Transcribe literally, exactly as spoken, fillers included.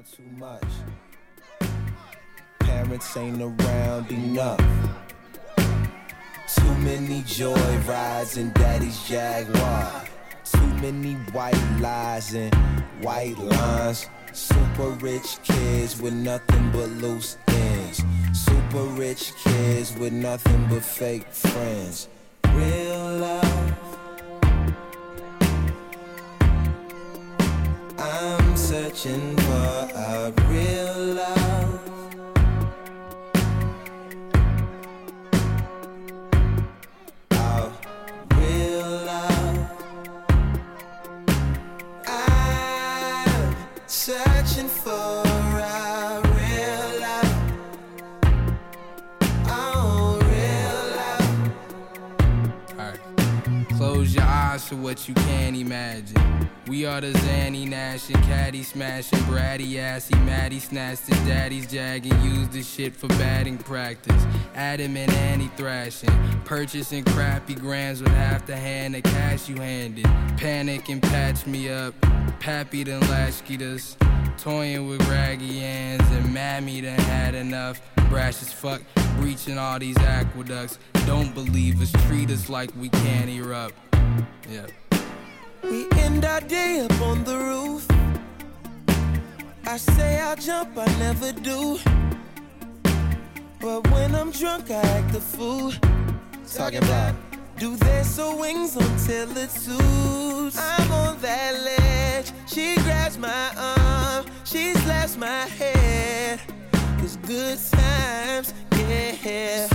around too much. Parents ain't around enough. Too many joy rides in daddy's Jaguar. Too many white lies and white lines. Super rich kids with nothing but loose ends. Super rich kids with nothing but fake friends. Real love, I'm searching for a real love. A real love. I'm searching for a real love. Oh, real love. Alright, close your eyes to what you can't imagine. We are the Zanny Nash and Caddy smashing, bratty assy, Maddie snatched his daddy's jag and used the shit for batting practice. Adam and Annie thrashing, purchasing crappy grams with half the hand of cash you handed. Panic and patch me up, Pappy done latchkeyed us, toying with raggy hands and Mammy done had enough. Brash as fuck, breaching all these aqueducts. Don't believe us, treat us like we can't erupt. Yeah. We end our day up on the roof. I say I'll jump, I never do. But when I'm drunk, I act a fool. Talking about, do they sew wings until it suits? I'm on that ledge. She grabs my arm, she slaps my head. It's good times, yeah.